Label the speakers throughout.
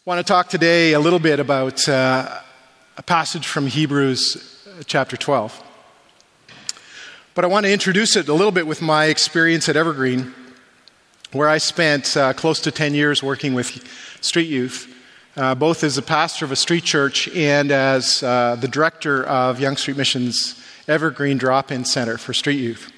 Speaker 1: I want to talk today a little bit about a passage from Hebrews chapter 12. But I want to introduce it a little bit with my experience at Evergreen, where I spent close to 10 years working with street youth, both as a pastor of a street church and as the director of Yonge Street Mission's Evergreen Drop-In Center for Street Youth.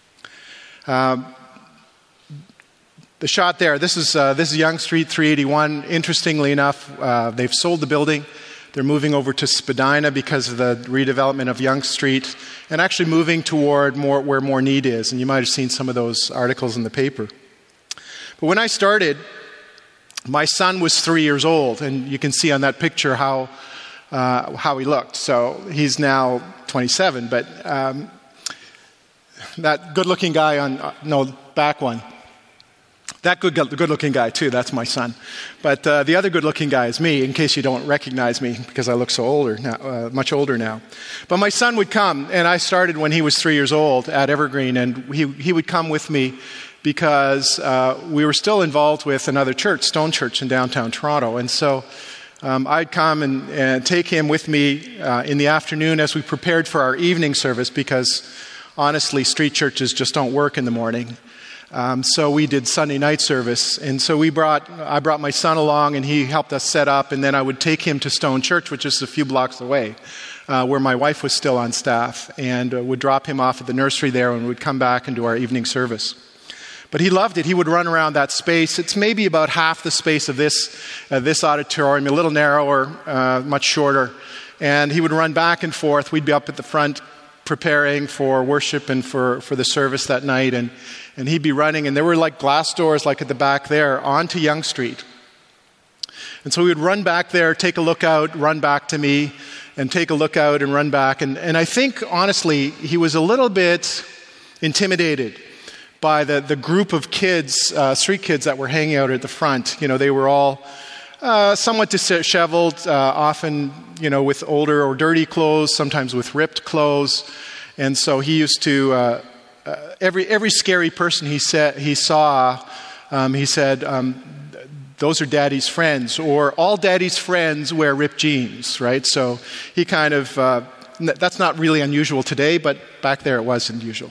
Speaker 1: The shot there, this is Yonge Street 381. Interestingly enough, they've sold the building. They're moving over to Spadina because of the redevelopment of Yonge Street and actually moving toward where more need is. And you might have seen some of those articles in the paper. But when I started, my son was 3 years old, and you can see on that picture how he looked. So he's now 27, but that good-looking guy back one. That good-looking guy, too, that's my son. But the other good-looking guy is me, in case you don't recognize me, because I look so older now, much older now. But my son would come, and I started when he was 3 years old at Evergreen, and he would come with me because we were still involved with another church, Stone Church in downtown Toronto. And so I'd come and take him with me in the afternoon as we prepared for our evening service, because honestly, street churches just don't work in the morning. So we did Sunday night service, and so I brought my son along, and he helped us set up, and then I would take him to Stone Church, which is a few blocks away, where my wife was still on staff, and would drop him off at the nursery there, and would come back and do our evening service. But he loved it. He would run around that space. It's maybe about half the space of this auditorium, a little narrower, much shorter, and he would run back and forth. We'd be up at the front preparing for worship and for the service that night, and he'd be running, and there were like glass doors like at the back there onto Yonge Street. And so we would run back there, take a look out, run back to me, and take a look out and run back. And I think, honestly, he was a little bit intimidated by the group of kids, street kids that were hanging out at the front. You know, they were all somewhat disheveled, often, with older or dirty clothes, sometimes with ripped clothes. And so he used to, every scary person he saw, he said, those are Daddy's friends, or all Daddy's friends wear ripped jeans, right? So he kind of, that's not really unusual today, but back there it was unusual.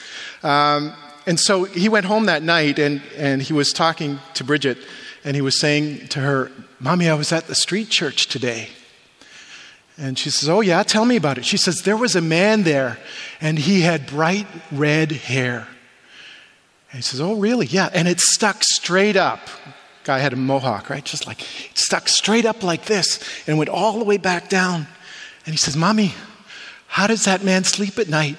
Speaker 1: And so he went home that night, and he was talking to Bridget, and he was saying to her, "Mommy, I was at the street church today." And she says, "Oh yeah, tell me about it." She says, "There was a man there, and he had bright red hair." And he says, "Oh really?" "Yeah, and it stuck straight up." Guy had a mohawk, right? Just like, it stuck straight up like this, and went all the way back down. And he says, "Mommy, how does that man sleep at night?"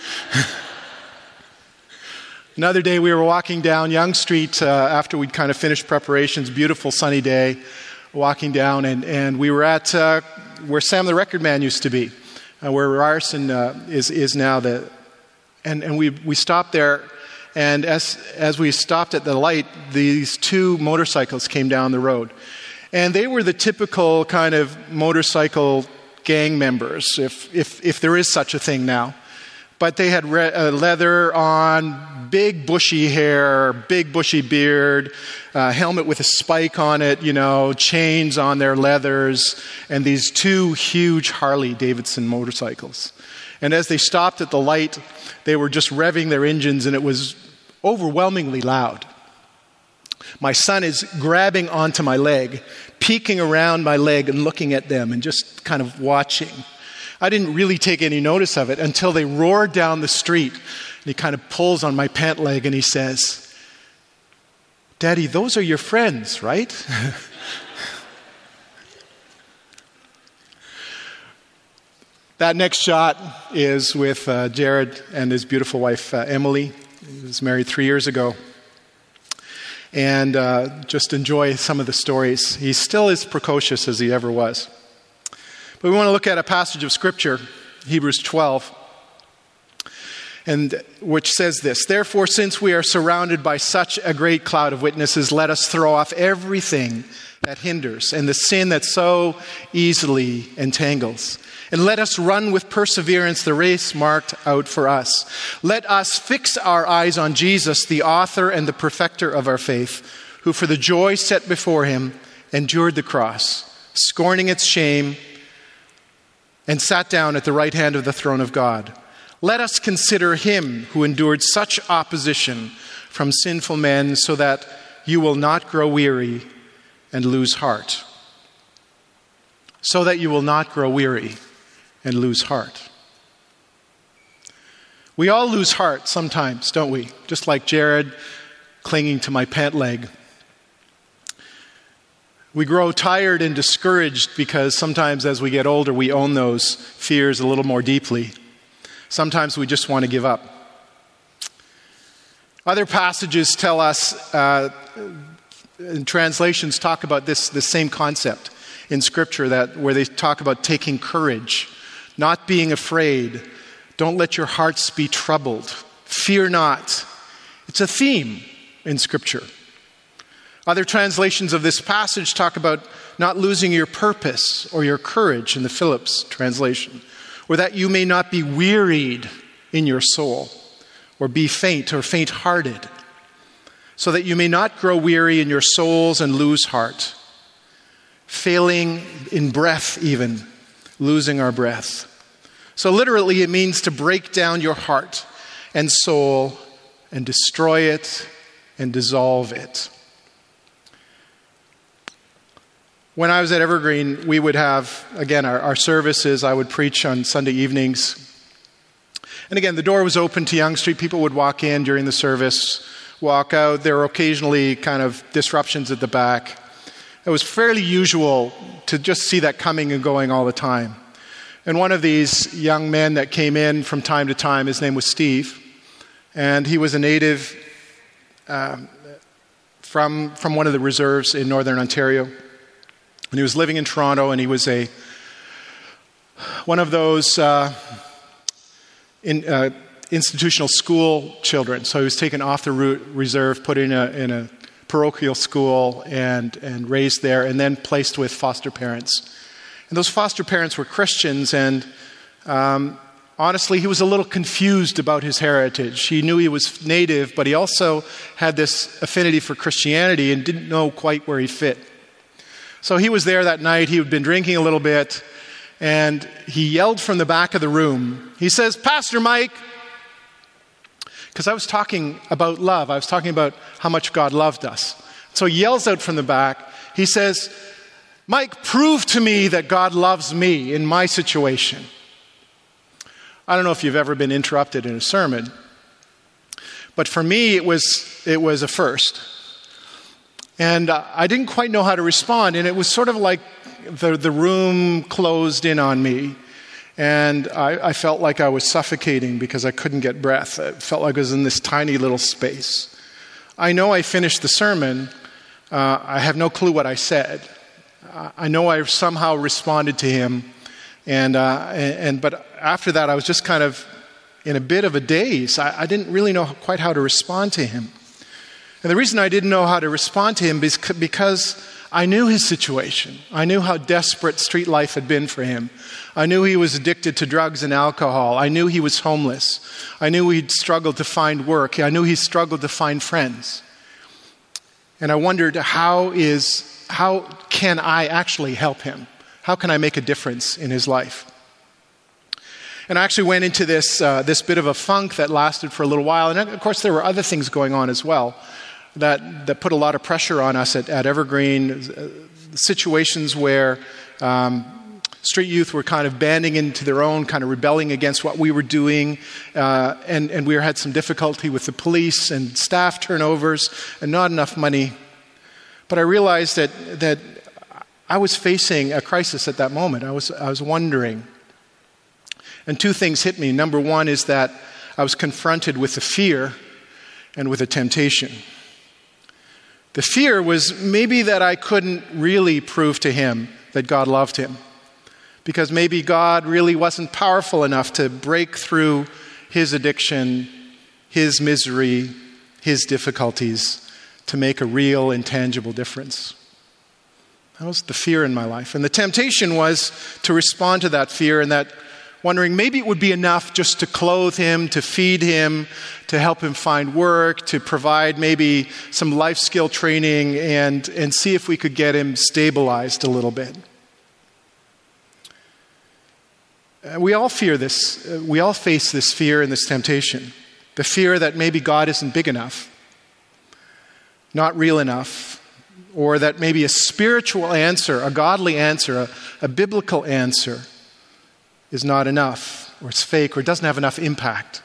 Speaker 1: Another day we were walking down Yonge Street after we'd kind of finished preparations, beautiful sunny day, walking down, and we were at where Sam the Record Man used to be, where Ryerson is now. And we stopped there, and as we stopped at the light, these two motorcycles came down the road. And they were the typical kind of motorcycle gang members, if there is such a thing now. But they had leather on, big bushy hair, big bushy beard, helmet with a spike on it, chains on their leathers, and these two huge Harley Davidson motorcycles. And as they stopped at the light, they were just revving their engines, and it was overwhelmingly loud. My son is grabbing onto my leg, peeking around my leg and looking at them and just kind of watching. I didn't really take any notice of it until they roared down the street. And he kind of pulls on my pant leg and he says, "Daddy, those are your friends, right?" That next shot is with Jared and his beautiful wife, Emily. He was married 3 years ago. And just enjoy some of the stories. He still is precocious as he ever was. But we want to look at a passage of Scripture, Hebrews 12, and which says this: "Therefore, since we are surrounded by such a great cloud of witnesses, let us throw off everything that hinders and the sin that so easily entangles. And let us run with perseverance the race marked out for us. Let us fix our eyes on Jesus, the author and the perfecter of our faith, who for the joy set before him endured the cross, scorning its shame, and sat down at the right hand of the throne of God. Let us consider him who endured such opposition from sinful men, so that you will not grow weary and lose heart. So that you will not grow weary and lose heart. We all lose heart sometimes, don't we? Just like Jared clinging to my pant leg. We grow tired and discouraged because sometimes as we get older, we own those fears a little more deeply. Sometimes we just want to give up. Other passages tell us, and translations talk about the same concept in Scripture, where they talk about taking courage, not being afraid. Don't let your hearts be troubled. Fear not. It's a theme in Scripture. Other translations of this passage talk about not losing your purpose or your courage in the Phillips translation, or that you may not be wearied in your soul, or be faint or faint-hearted, so that you may not grow weary in your souls and lose heart, failing in breath even, losing our breath. So literally it means to break down your heart and soul and destroy it and dissolve it. When I was at Evergreen, we would have, again, our services. I would preach on Sunday evenings. And again, the door was open to Yonge Street. People would walk in during the service, walk out. There were occasionally kind of disruptions at the back. It was fairly usual to just see that coming and going all the time. And one of these young men that came in from time to time, his name was Steve, and he was a native from one of the reserves in Northern Ontario. And he was living in Toronto, and he was one of those institutional school children. So he was taken off the reserve, put in a parochial school, and raised there, and then placed with foster parents. And those foster parents were Christians, and honestly, he was a little confused about his heritage. He knew he was native, but he also had this affinity for Christianity and didn't know quite where he fit. So he was there that night. He had been drinking a little bit, and he yelled from the back of the room. He says, "Pastor Mike," because I was talking about love. I was talking about how much God loved us. So he yells out from the back. He says, "Mike, prove to me that God loves me in my situation." I don't know if you've ever been interrupted in a sermon, but for me it was a first. And I didn't quite know how to respond, and it was sort of like the room closed in on me, and I felt like I was suffocating because I couldn't get breath. It felt like I was in this tiny little space. I know I finished the sermon. I have no clue what I said. I know I somehow responded to him, but after that I was just kind of in a bit of a daze. I didn't really know quite how to respond to him. And the reason I didn't know how to respond to him is because I knew his situation. I knew how desperate street life had been for him. I knew he was addicted to drugs and alcohol. I knew he was homeless. I knew he'd struggled to find work. I knew he struggled to find friends. And I wondered, how can I actually help him? How can I make a difference in his life? And I actually went into this bit of a funk that lasted for a little while. And of course, there were other things going on as well that put a lot of pressure on us at Evergreen. Situations where street youth were kind of banding into their own, kind of rebelling against what we were doing. And we had some difficulty with the police and staff turnovers and not enough money. But I realized that I was facing a crisis at that moment. I was wondering. And two things hit me. Number one is that I was confronted with a fear and with a temptation. The fear was maybe that I couldn't really prove to him that God loved him, because maybe God really wasn't powerful enough to break through his addiction, his misery, his difficulties, to make a real and tangible difference. That was the fear in my life. And the temptation was to respond to that fear, and that wondering maybe it would be enough just to clothe him, to feed him, to help him find work, to provide maybe some life skill training and see if we could get him stabilized a little bit. We all fear this. We all face this fear and this temptation. The fear that maybe God isn't big enough, not real enough, or that maybe a spiritual answer, a godly answer, a biblical answer is not enough, or it's fake, or it doesn't have enough impact.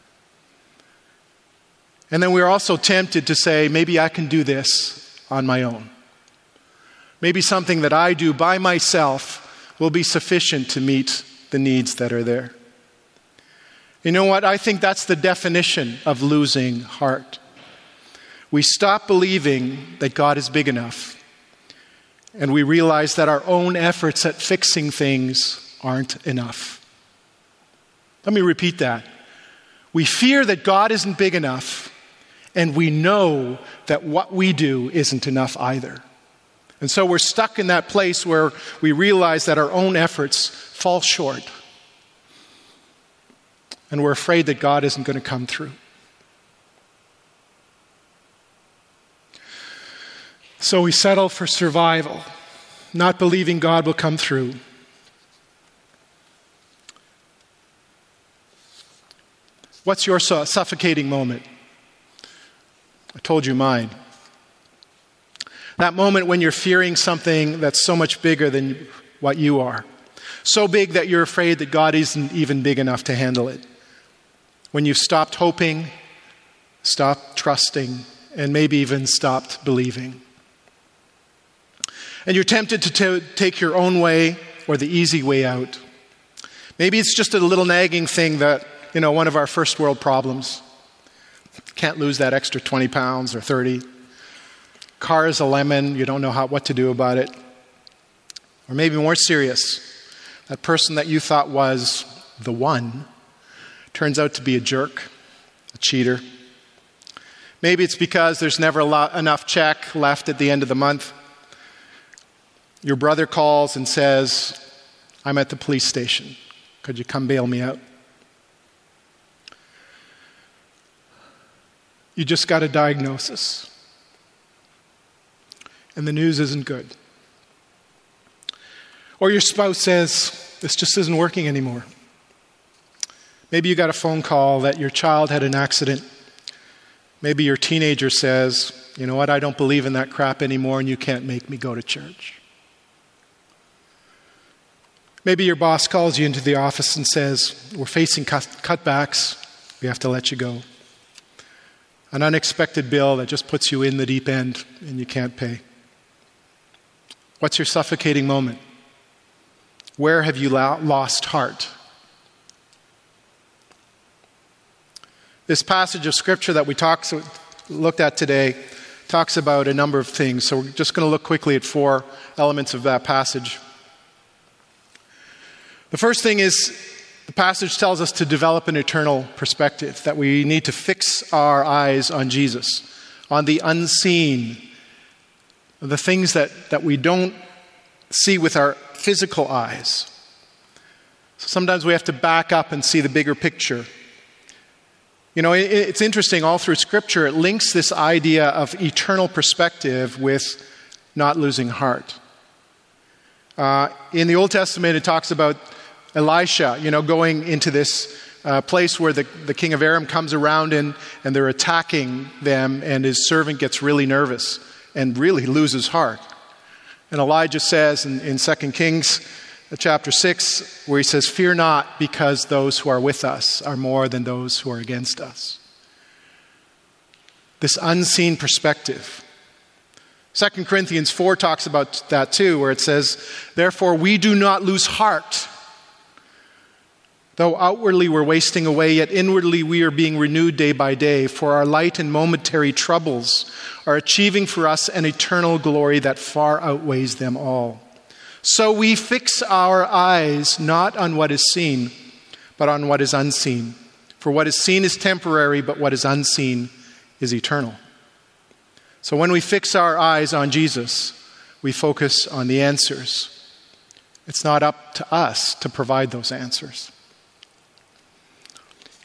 Speaker 1: And then we're also tempted to say, maybe I can do this on my own. Maybe something that I do by myself will be sufficient to meet the needs that are there. You know what? I think that's the definition of losing heart. We stop believing that God is big enough, and we realize that our own efforts at fixing things aren't enough. Let me repeat that. We fear that God isn't big enough, and we know that what we do isn't enough either. And so we're stuck in that place where we realize that our own efforts fall short. And we're afraid that God isn't going to come through. So we settle for survival, not believing God will come through. What's your suffocating moment? I told you mine. That moment when you're fearing something that's so much bigger than what you are. So big that you're afraid that God isn't even big enough to handle it. When you've stopped hoping, stopped trusting, and maybe even stopped believing. And you're tempted to take your own way or the easy way out. Maybe it's just a little nagging thing that, one of our first world problems. Can't lose that extra 20 pounds or 30. Car is a lemon, you don't know what to do about it. Or maybe more serious, that person that you thought was the one turns out to be a jerk, a cheater. Maybe it's because there's never enough check left at the end of the month. Your brother calls and says, I'm at the police station. Could you come bail me out? You just got a diagnosis. And the news isn't good. Or your spouse says, this just isn't working anymore. Maybe you got a phone call that your child had an accident. Maybe your teenager says, you know what, I don't believe in that crap anymore and you can't make me go to church. Maybe your boss calls you into the office and says, we're facing cutbacks, we have to let you go. An unexpected bill that just puts you in the deep end and you can't pay. What's your suffocating moment? Where have you lost heart? This passage of Scripture that we looked at today talks about a number of things. So we're just going to look quickly at 4 elements of that passage. The first thing is the passage tells us to develop an eternal perspective, that we need to fix our eyes on Jesus, on the unseen, the things that we don't see with our physical eyes. So sometimes we have to back up and see the bigger picture. It's interesting, all through Scripture, it links this idea of eternal perspective with not losing heart. In the Old Testament, it talks about Elisha, going into this place where the king of Aram comes around and they're attacking them, and his servant gets really nervous and really loses heart. And Elijah says in 2 Kings chapter 6, where he says, fear not, because those who are with us are more than those who are against us. This unseen perspective. 2 Corinthians 4 talks about that too, where it says, therefore we do not lose heart. Though outwardly we're wasting away, yet inwardly we are being renewed day by day, for our light and momentary troubles are achieving for us an eternal glory that far outweighs them all. So we fix our eyes not on what is seen, but on what is unseen. For what is seen is temporary, but what is unseen is eternal. So when we fix our eyes on Jesus, we focus on the answers. It's not up to us to provide those answers.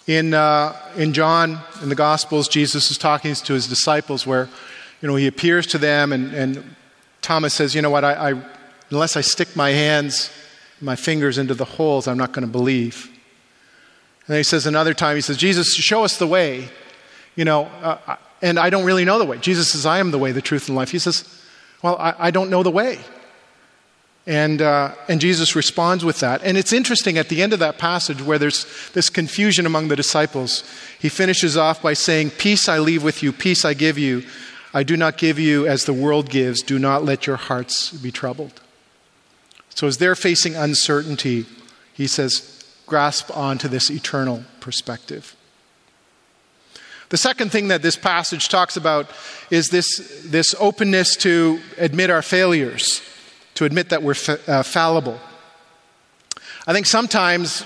Speaker 1: In John, in the Gospels, Jesus is talking to his disciples where, he appears to them and Thomas says, you know what, unless I stick my hands, my fingers into the holes, I'm not going to believe. And then he says another time, he says, Jesus, show us the way. And I don't really know the way. Jesus says, I am the way, the truth, and life. He says, well, I don't know the way. And Jesus responds with that. And it's interesting, at the end of that passage where there's this confusion among the disciples, he finishes off by saying, peace I leave with you, peace I give you. I do not give you as the world gives. Do not let your hearts be troubled. So as they're facing uncertainty, he says, grasp onto this eternal perspective. The second thing that this passage talks about is this openness to admit our failures, to admit that we're fallible. I think sometimes,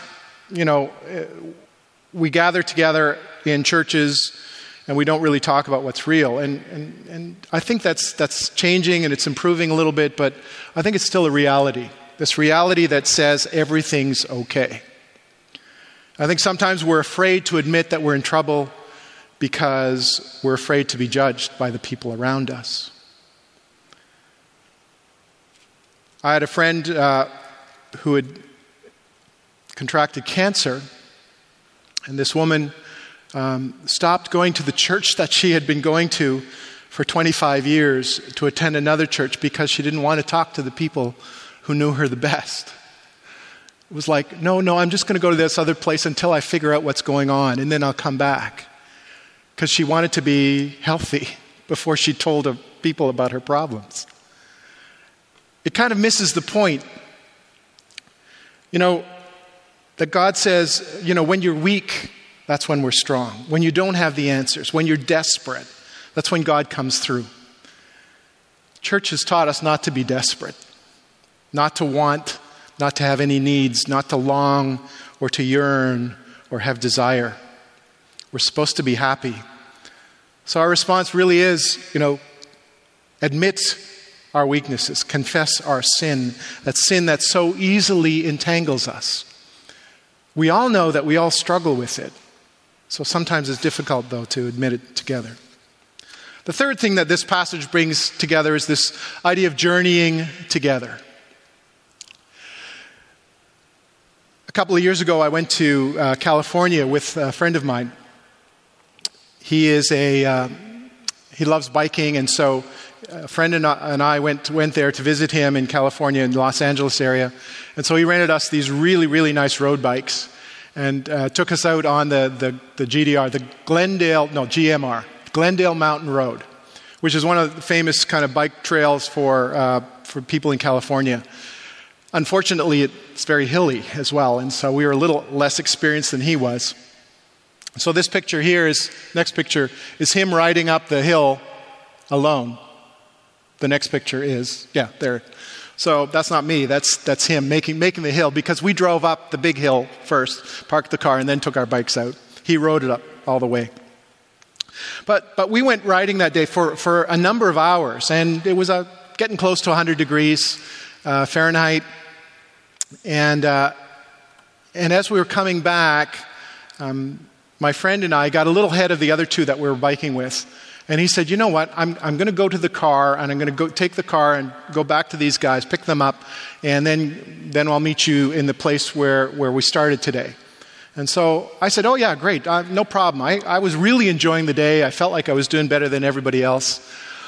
Speaker 1: we gather together in churches and we don't really talk about what's real. And I think that's changing and it's improving a little bit, but I think it's still a reality. This reality that says everything's okay. I think sometimes we're afraid to admit that we're in trouble because we're afraid to be judged by the people around us. I had a friend who had contracted cancer, and this woman stopped going to the church that she had been going to for 25 years to attend another church because she didn't want to talk to the people who knew her the best. It was like, no, I'm just going to go to this other place until I figure out what's going on, and then I'll come back. Because she wanted to be healthy before she told people about her problems. It kind of misses the point, that God says, when you're weak, that's when we're strong. When you don't have the answers, when you're desperate, that's when God comes through. Church has taught us not to be desperate, not to want, not to have any needs, not to long or to yearn or have desire. We're supposed to be happy. So our response really is, admit our weaknesses, confess our sin that so easily entangles us. We all know that we all struggle with it. So sometimes it's difficult, though, to admit it together. The third thing that this passage brings together is this idea of journeying together. A couple of years ago, I went to California with a friend of mine. He loves biking, and so a friend and I went there to visit him in California, in the Los Angeles area. And so he rented us these really, really nice road bikes and took us out on the GDR, the GMR, Glendale Mountain Road, which is one of the famous kind of bike trails for people in California. Unfortunately, it's very hilly as well, and so we were a little less experienced than he was. So this picture here next picture is him riding up the hill alone. The next picture is, there. So that's not me, that's him making the hill, because we drove up the big hill first, parked the car, and then took our bikes out. He rode it up all the way. But we went riding that day for a number of hours, and it was getting close to 100 degrees Fahrenheit. And as we were coming back, my friend and I got a little ahead of the other two that we were biking with. And he said, you know what, I'm going to go to the car, and I'm going to go take the car and go back to these guys, pick them up, and then I'll meet you in the place where we started today. And so I said, oh yeah, great, no problem. I was really enjoying the day. I felt like I was doing better than everybody else.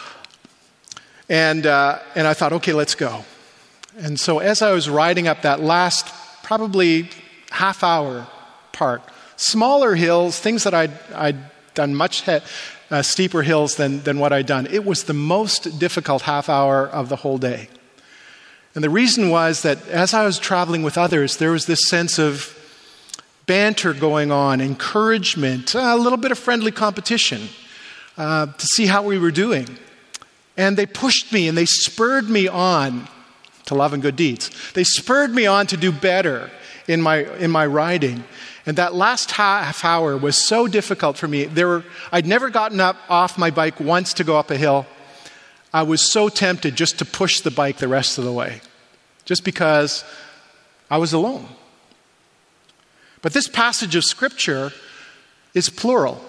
Speaker 1: And I thought, okay, let's go. And so as I was riding up that last probably half hour part, smaller hills, things that I'd done much steeper hills than what I'd done. It was the most difficult half hour of the whole day. And the reason was that as I was traveling with others, there was this sense of banter going on, encouragement, a little bit of friendly competition to see how we were doing. And they pushed me and they spurred me on to love and good deeds. They spurred me on to do better in my riding. And that last half hour was so difficult for me. I'd never gotten off my bike once to go up a hill. I was so tempted just to push the bike the rest of the way, just because I was alone. But this passage of Scripture is plural.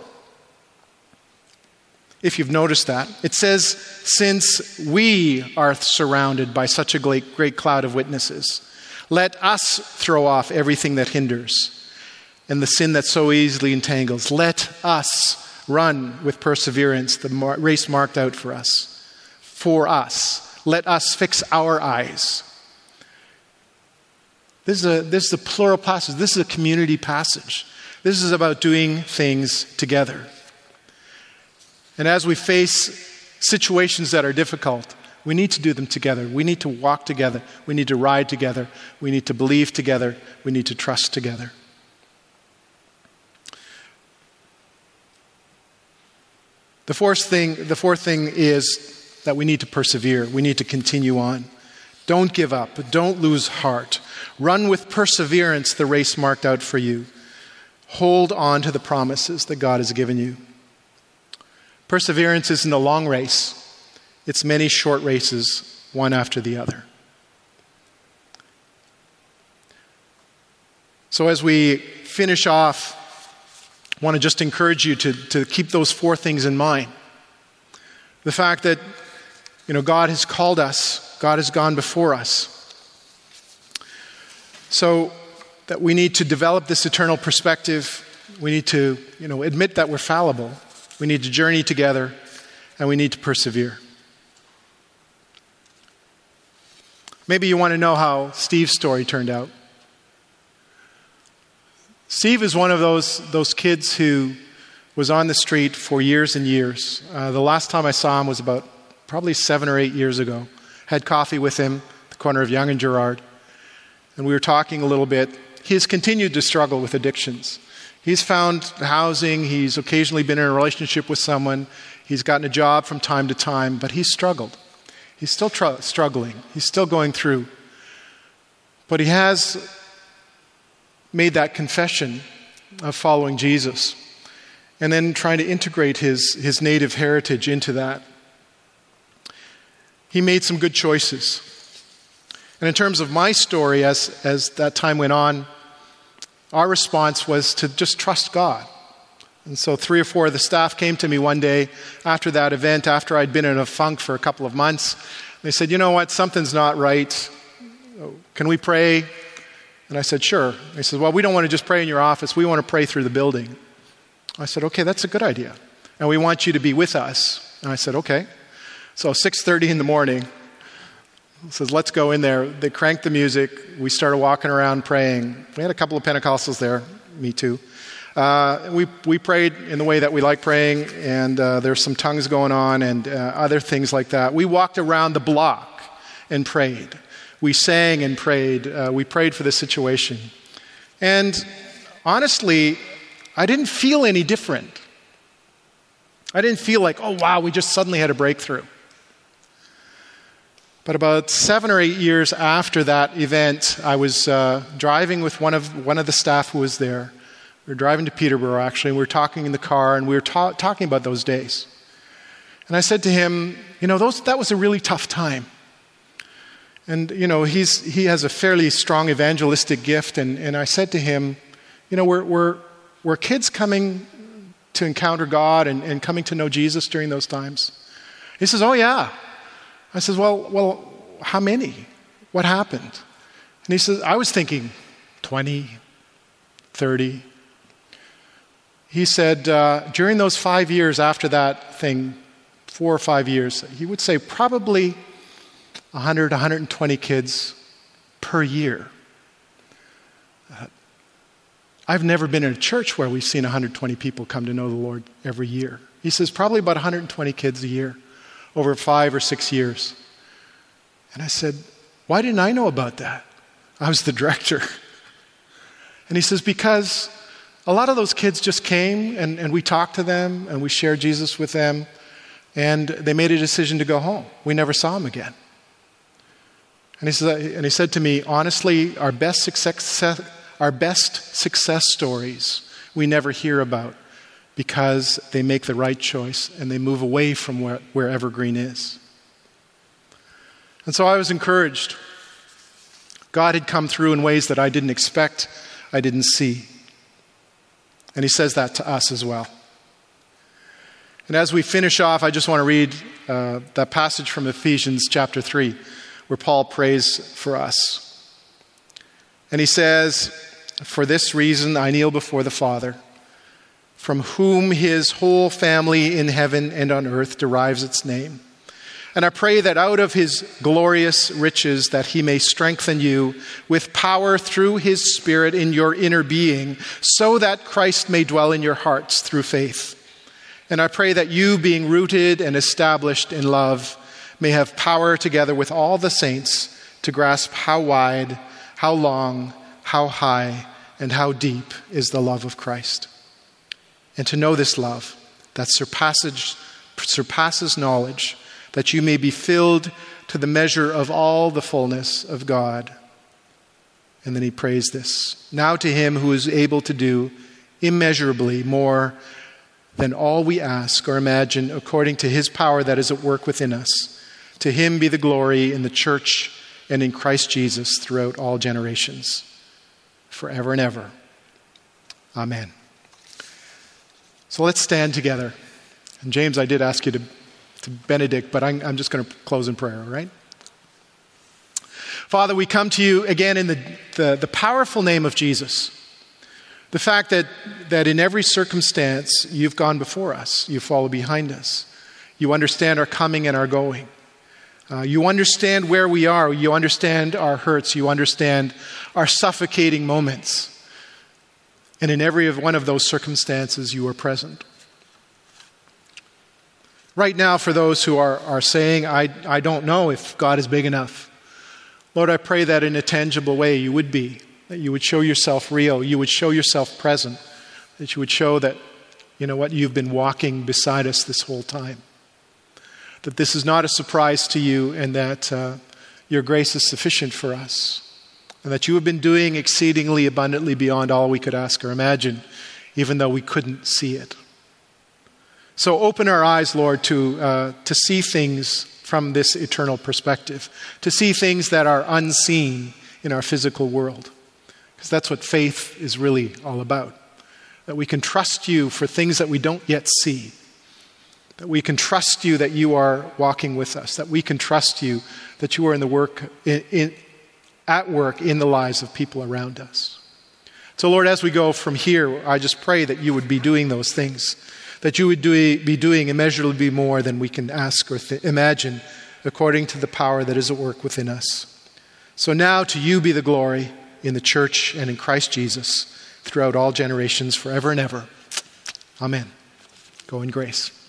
Speaker 1: If you've noticed that. It says, since we are surrounded by such a great cloud of witnesses, let us throw off everything that hinders and the sin that so easily entangles. Let us run with perseverance the race marked out for us. For us. Let us fix our eyes. This is a plural passage. This is a community passage. This is about doing things together. And as we face situations that are difficult, we need to do them together. We need to walk together. We need to ride together. We need to believe together. We need to trust together. The fourth thing is that we need to persevere. We need to continue on. Don't give up. Don't lose heart. Run with perseverance the race marked out for you. Hold on to the promises that God has given you. Perseverance isn't a long race. It's many short races, one after the other. So as we finish off, I want to just encourage you to keep those four things in mind. The fact that, God has called us. God has gone before us. So that we need to develop this eternal perspective. We need to, admit that we're fallible. We need to journey together, and we need to persevere. Maybe you want to know how Steve's story turned out. Steve is one of those kids who was on the street for years and years. The last time I saw him was about probably 7 or 8 years ago. Had coffee with him at the corner of Yonge and Gerrard, and we were talking a little bit. He has continued to struggle with addictions. He's found housing. He's occasionally been in a relationship with someone. He's gotten a job from time to time, but he's struggled. He's still struggling. He's still going through. But he has made that confession of following Jesus and then trying to integrate his native heritage into that. He made some good choices. And in terms of my story, as that time went on, our response was to just trust God. And so 3 or 4 of the staff came to me one day after that event, after I'd been in a funk for a couple of months. They said, you know what, something's not right. Can we pray? And I said, sure. They said, well, we don't want to just pray in your office. We want to pray through the building. I said, okay, that's a good idea. And we want you to be with us. And I said, okay. So 6:30 in the morning, says, let's go in there. They cranked the music. We started walking around praying. We had a couple of Pentecostals there, me too. We prayed in the way that we like praying, and there's some tongues going on and other things like that. We walked around the block and prayed. We sang and prayed. We prayed for the situation. And honestly, I didn't feel any different. I didn't feel like, oh wow, we just suddenly had a breakthrough. But about 7 or 8 years after that event, I was driving with one of the staff who was there. We were driving to Peterborough, actually, and we were talking in the car, and we were talking about those days. And I said to him, that was a really tough time. And, he has a fairly strong evangelistic gift, and I said to him, were kids coming to encounter God and coming to know Jesus during those times? He says, oh yeah. I said, well, how many? What happened? And he says, I was thinking 20, 30. He said, during those 5 years after that thing, 4 or 5 years, he would say probably 100, 120 kids per year. I've never been in a church where we've seen 120 people come to know the Lord every year. He says probably about 120 kids a year over 5 or 6 years. And I said, why didn't I know about that? I was the director. And he says, because a lot of those kids just came and we talked to them and we shared Jesus with them, and they made a decision to go home. We never saw them again. And he said to me, honestly, our best success stories we never hear about because they make the right choice and they move away from where Evergreen is. And so I was encouraged. God had come through in ways that I didn't expect, I didn't see. And he says that to us as well. And as we finish off, I just want to read that passage from Ephesians chapter 3, where Paul prays for us. And he says, "For this reason I kneel before the Father, from whom his whole family in heaven and on earth derives its name. And I pray that out of his glorious riches that he may strengthen you with power through his Spirit in your inner being, so that Christ may dwell in your hearts through faith. And I pray that you, being rooted and established in love, may have power together with all the saints to grasp how wide, how long, how high, and how deep is the love of Christ. And to know this love that surpasses knowledge, that you may be filled to the measure of all the fullness of God." And then he prays this. "Now to him who is able to do immeasurably more than all we ask or imagine, according to his power that is at work within us. To him be the glory in the church and in Christ Jesus throughout all generations, forever and ever. Amen." So let's stand together. And James, I did ask you to benedict, but I'm just going to close in prayer, all right? Father, we come to you again in the powerful name of Jesus. The fact that in every circumstance you've gone before us, you follow behind us. You understand our coming and our going. You understand where we are. You understand our hurts. You understand our suffocating moments. And in every one of those circumstances, you are present. Right now, for those who are saying, I don't know if God is big enough, Lord, I pray that in a tangible way you would be, that you would show yourself real, you would show yourself present, that you would show that, you know what, you've been walking beside us this whole time. That this is not a surprise to you, and that your grace is sufficient for us, and that you have been doing exceedingly abundantly beyond all we could ask or imagine, even though we couldn't see it. So open our eyes, Lord, to see things from this eternal perspective, to see things that are unseen in our physical world, because that's what faith is really all about. That we can trust you for things that we don't yet see, that we can trust you that you are walking with us, that we can trust you that you are at work in the lives of people around us. So Lord, as we go from here, I just pray that you would be doing those things, that you would be doing immeasurably more than we can ask or imagine, according to the power that is at work within us. So now to you be the glory in the church and in Christ Jesus throughout all generations, forever and ever. Amen. Go in grace.